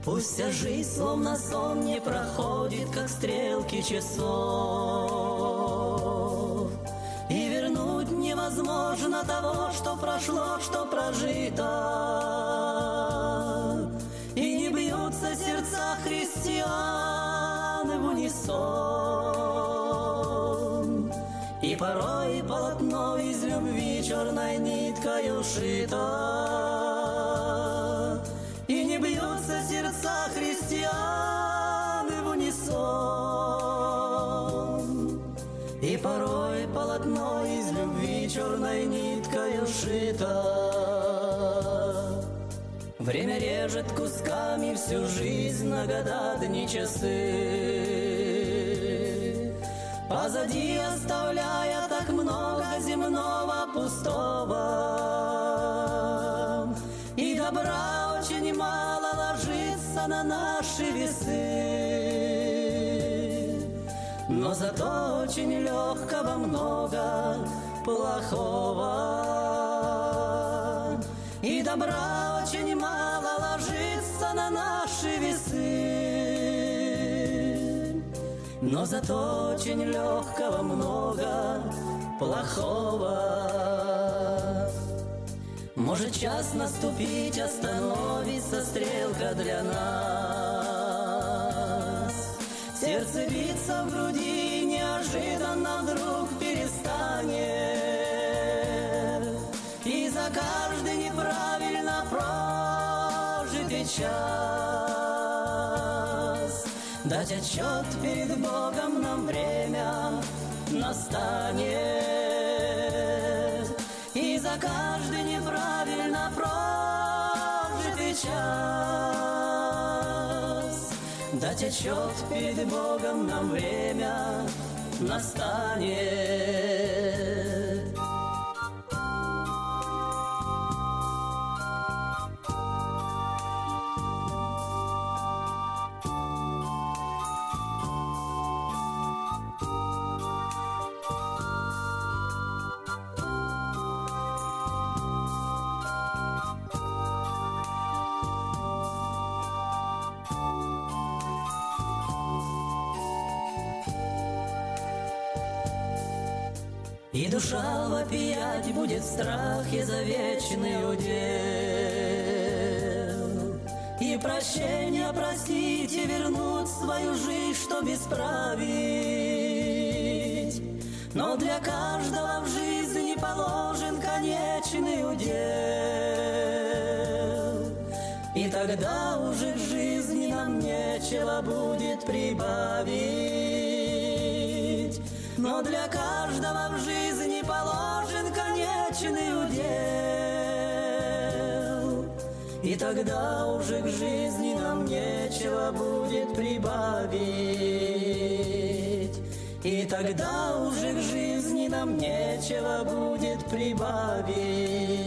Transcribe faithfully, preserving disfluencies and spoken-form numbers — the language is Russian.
Пусть вся жизнь, словно сон, не проходит, как стрелки часов. И вернуть невозможно того, что прошло, что прожито. И не бьются сердца христиан в унисон. И порой полотно из любви черной ниткой ушито. И не бьются сердца христиан в унисон. И порой полотно из любви черной ниткой ушито. Время режет кусками всю жизнь на года, дни, часы, позади оставляя так много земного пустого. И добра очень мало ложится на наши весы, но зато очень легкого много плохого. И добра очень мало ложится на наши весы, но зато очень легкого много плохого. Может час наступить, остановится стрелка для нас. Сердце биться в груди неожиданно вдруг перестанет. И за каждый неправильно прожитый час дать отчет перед Богом нам время настанет. И за каждый неправильно прожитый час дать отчет перед Богом нам время настанет. И душа вопиять будет в страхе за вечный удел. И прощения просить и вернуть свою жизнь, чтоб исправить. Но для каждого в жизни положен конечный удел. И тогда уже к жизни нам нечего будет прибавить. Но для каждого в жизни положен конечный удел. И тогда уже к жизни нам нечего будет прибавить. И тогда уже к жизни нам нечего будет прибавить.